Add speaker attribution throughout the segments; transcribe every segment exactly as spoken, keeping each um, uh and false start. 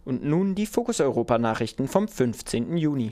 Speaker 1: Und nun die Fokus Europa-Nachrichten vom fünfzehnten Juni.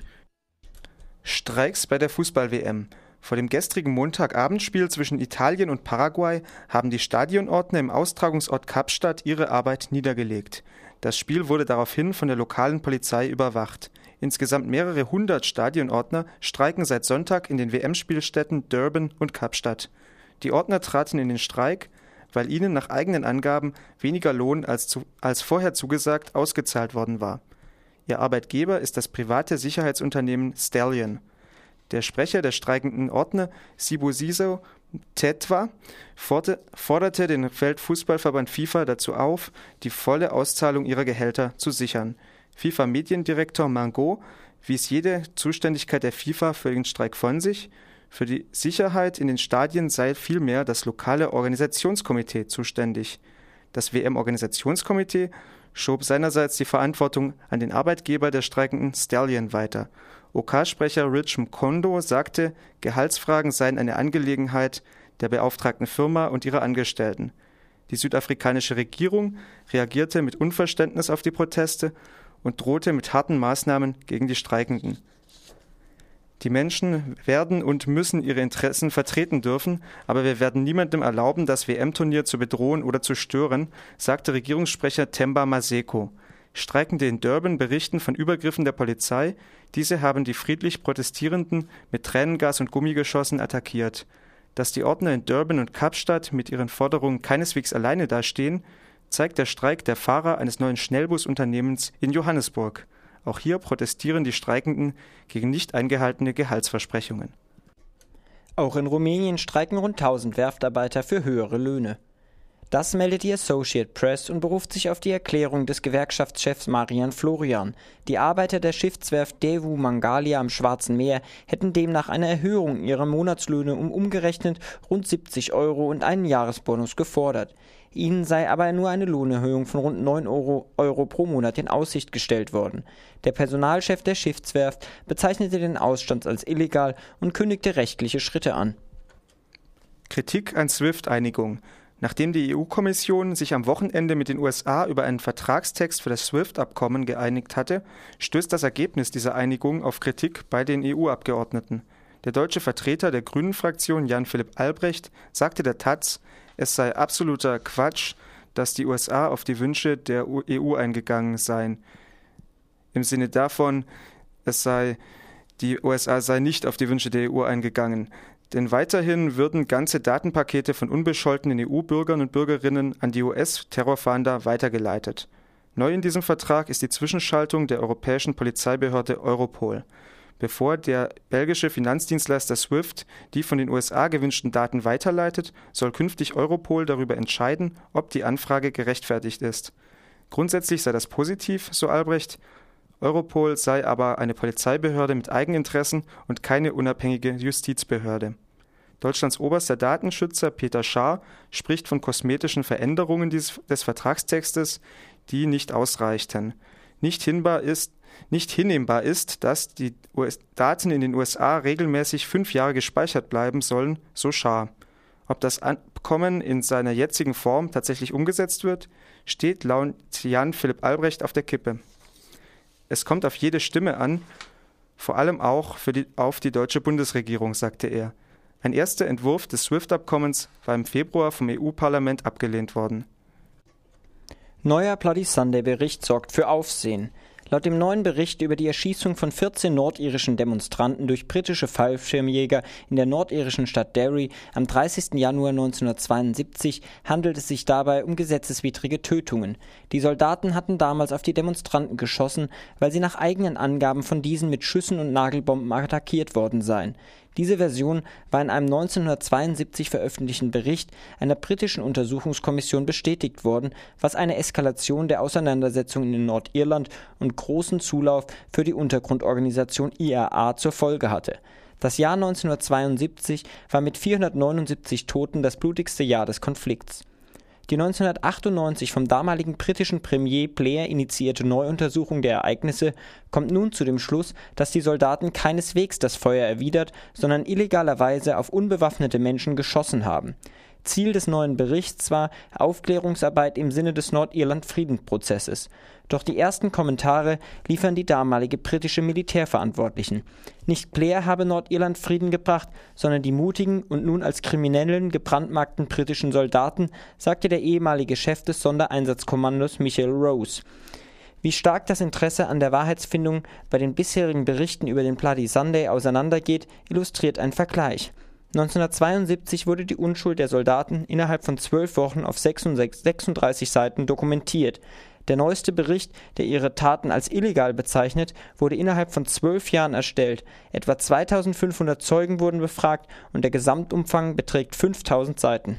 Speaker 2: Streiks bei der Fußball-W M. Vor dem gestrigen Montagabendspiel zwischen Italien und Paraguay haben die Stadionordner im Austragungsort Kapstadt ihre Arbeit niedergelegt. Das Spiel wurde daraufhin von der lokalen Polizei überwacht. Insgesamt mehrere hundert Stadionordner streiken seit Sonntag in den W M-Spielstätten Durban und Kapstadt. Die Ordner traten in den Streik, weil ihnen nach eigenen Angaben weniger Lohn als, zu, als vorher zugesagt ausgezahlt worden war. Ihr Arbeitgeber ist das private Sicherheitsunternehmen Stallion. Der Sprecher der streikenden Ordner, Sibusiso Tetwa, forderte den Weltfußballverband FIFA dazu auf, die volle Auszahlung ihrer Gehälter zu sichern. FIFA-Mediendirektor Mango wies jede Zuständigkeit der FIFA für den Streik von sich. Für die Sicherheit in den Stadien sei vielmehr das lokale Organisationskomitee zuständig. Das W M-Organisationskomitee schob seinerseits die Verantwortung an den Arbeitgeber der streikenden Stallion weiter. OK-Sprecher Rich Mkondo sagte, Gehaltsfragen seien eine Angelegenheit der beauftragten Firma und ihrer Angestellten. Die südafrikanische Regierung reagierte mit Unverständnis auf die Proteste und drohte mit harten Maßnahmen gegen die Streikenden. Die Menschen werden und müssen ihre Interessen vertreten dürfen, aber wir werden niemandem erlauben, das W M-Turnier zu bedrohen oder zu stören, sagte Regierungssprecher Themba Maseko. Streikende in Durban berichten von Übergriffen der Polizei. Diese haben die friedlich Protestierenden mit Tränengas und Gummigeschossen attackiert. Dass die Ordner in Durban und Kapstadt mit ihren Forderungen keineswegs alleine dastehen, zeigt der Streik der Fahrer eines neuen Schnellbusunternehmens in Johannesburg. Auch hier protestieren die Streikenden gegen nicht eingehaltene Gehaltsversprechungen.
Speaker 1: Auch in Rumänien streiken rund tausend Werftarbeiter für höhere Löhne. Das meldet die Associated Press und beruft sich auf die Erklärung des Gewerkschaftschefs Marian Florian. Die Arbeiter der Schiffswerft Daewoo Mangalia am Schwarzen Meer hätten demnach eine Erhöhung ihrer Monatslöhne um umgerechnet rund siebzig Euro und einen Jahresbonus gefordert. Ihnen sei aber nur eine Lohnerhöhung von rund neun Euro, Euro pro Monat in Aussicht gestellt worden. Der Personalchef der Schiffswerft bezeichnete den Ausstand als illegal und kündigte rechtliche Schritte an.
Speaker 2: Kritik an SWIFT-Einigung. Nachdem die E U-Kommission sich am Wochenende mit den U S A über einen Vertragstext für das SWIFT-Abkommen geeinigt hatte, stößt das Ergebnis dieser Einigung auf Kritik bei den E U-Abgeordneten. Der deutsche Vertreter der Grünen-Fraktion Jan-Philipp Albrecht sagte der Taz, es sei absoluter Quatsch, dass die U S A auf die Wünsche der E U eingegangen seien. Im Sinne davon, es sei, die U S A sei nicht auf die Wünsche der E U eingegangen. Denn weiterhin würden ganze Datenpakete von unbescholtenen E U-Bürgern und Bürgerinnen an die U S-Terrorfahnder weitergeleitet. Neu in diesem Vertrag ist die Zwischenschaltung der europäischen Polizeibehörde Europol. Bevor der belgische Finanzdienstleister SWIFT die von den U S A gewünschten Daten weiterleitet, soll künftig Europol darüber entscheiden, ob die Anfrage gerechtfertigt ist. Grundsätzlich sei das positiv, so Albrecht. Europol sei aber eine Polizeibehörde mit Eigeninteressen und keine unabhängige Justizbehörde. Deutschlands oberster Datenschützer Peter Schaar spricht von kosmetischen Veränderungen dieses, des Vertragstextes, die nicht ausreichten. Nicht hinnehmbar ist, nicht hinnehmbar ist, dass die U S Daten in den U S A regelmäßig fünf Jahre gespeichert bleiben sollen, so Schaar. Ob das Abkommen in seiner jetzigen Form tatsächlich umgesetzt wird, steht laut Jan-Philipp Albrecht auf der Kippe. Es kommt auf jede Stimme an, vor allem auch für die, auf die deutsche Bundesregierung, sagte er. Ein erster Entwurf des SWIFT-Abkommens war im Februar vom E U-Parlament abgelehnt worden.
Speaker 1: Neuer Bloody Sunday-Bericht sorgt für Aufsehen. Laut dem neuen Bericht über die Erschießung von vierzehn nordirischen Demonstranten durch britische Fallschirmjäger in der nordirischen Stadt Derry am dreißigsten Januar neunzehnhundertzweiundsiebzig handelt es sich dabei um gesetzeswidrige Tötungen. Die Soldaten hatten damals auf die Demonstranten geschossen, weil sie nach eigenen Angaben von diesen mit Schüssen und Nagelbomben attackiert worden seien. Diese Version war in einem neunzehnhundertzweiundsiebzig veröffentlichten Bericht einer britischen Untersuchungskommission bestätigt worden, was eine Eskalation der Auseinandersetzungen in Nordirland und großen Zulauf für die Untergrundorganisation I R A zur Folge hatte. Das Jahr neunzehnhundertzweiundsiebzig war mit vierhundertneunundsiebzig Toten das blutigste Jahr des Konflikts. Die neunzehnhundertachtundneunzig vom damaligen britischen Premier Blair initiierte Neuuntersuchung der Ereignisse kommt nun zu dem Schluss, dass die Soldaten keineswegs das Feuer erwidert, sondern illegalerweise auf unbewaffnete Menschen geschossen haben. Ziel des neuen Berichts war Aufklärungsarbeit im Sinne des Nordirland-Friedensprozesses. Doch die ersten Kommentare liefern die damalige britische Militärverantwortlichen. Nicht Blair habe Nordirland Frieden gebracht, sondern die mutigen und nun als Kriminellen gebrandmarkten britischen Soldaten, sagte der ehemalige Chef des Sondereinsatzkommandos Michael Rose. Wie stark das Interesse an der Wahrheitsfindung bei den bisherigen Berichten über den Bloody Sunday auseinandergeht, illustriert ein Vergleich. neunzehnhundertzweiundsiebzig wurde die Unschuld der Soldaten innerhalb von zwölf Wochen auf sechsunddreißig Seiten dokumentiert. Der neueste Bericht, der ihre Taten als illegal bezeichnet, wurde innerhalb von zwölf Jahren erstellt. Etwa zweitausendfünfhundert Zeugen wurden befragt und der Gesamtumfang beträgt fünftausend Seiten.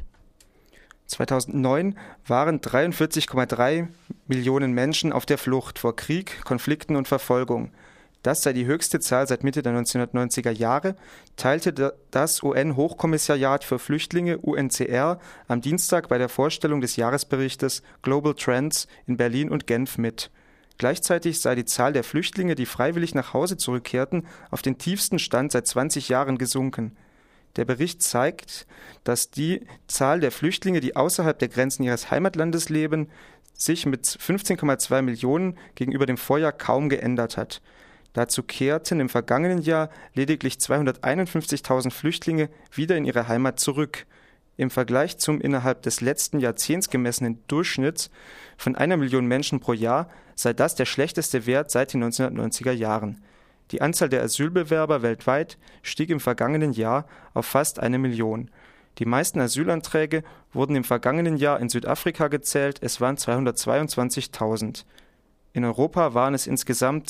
Speaker 2: zweitausendneun waren dreiundvierzig Komma drei Millionen Menschen auf der Flucht vor Krieg, Konflikten und Verfolgung. Das sei die höchste Zahl seit Mitte der neunzehnhundertneunziger Jahre, teilte das U N-Hochkommissariat für Flüchtlinge U N C R am Dienstag bei der Vorstellung des Jahresberichtes Global Trends in Berlin und Genf mit. Gleichzeitig sei die Zahl der Flüchtlinge, die freiwillig nach Hause zurückkehrten, auf den tiefsten Stand seit zwanzig Jahren gesunken. Der Bericht zeigt, dass die Zahl der Flüchtlinge, die außerhalb der Grenzen ihres Heimatlandes leben, sich mit fünfzehn Komma zwei Millionen gegenüber dem Vorjahr kaum geändert hat. Dazu kehrten im vergangenen Jahr lediglich zweihunderteinundfünfzigtausend Flüchtlinge wieder in ihre Heimat zurück. Im Vergleich zum innerhalb des letzten Jahrzehnts gemessenen Durchschnitt von einer Million Menschen pro Jahr sei das der schlechteste Wert seit den neunzehnhundertneunziger Jahren. Die Anzahl der Asylbewerber weltweit stieg im vergangenen Jahr auf fast eine Million. Die meisten Asylanträge wurden im vergangenen Jahr in Südafrika gezählt, es waren zweihundertzweiundzwanzigtausend. In Europa waren es insgesamt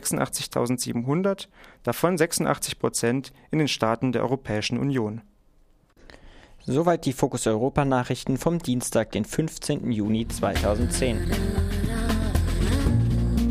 Speaker 2: zweihundertsechsundachtzigtausendsiebenhundert, davon sechsundachtzig Prozent in den Staaten der Europäischen Union.
Speaker 1: Soweit die Fokus Europa Nachrichten vom Dienstag, den fünfzehnten Juni zweitausendzehn.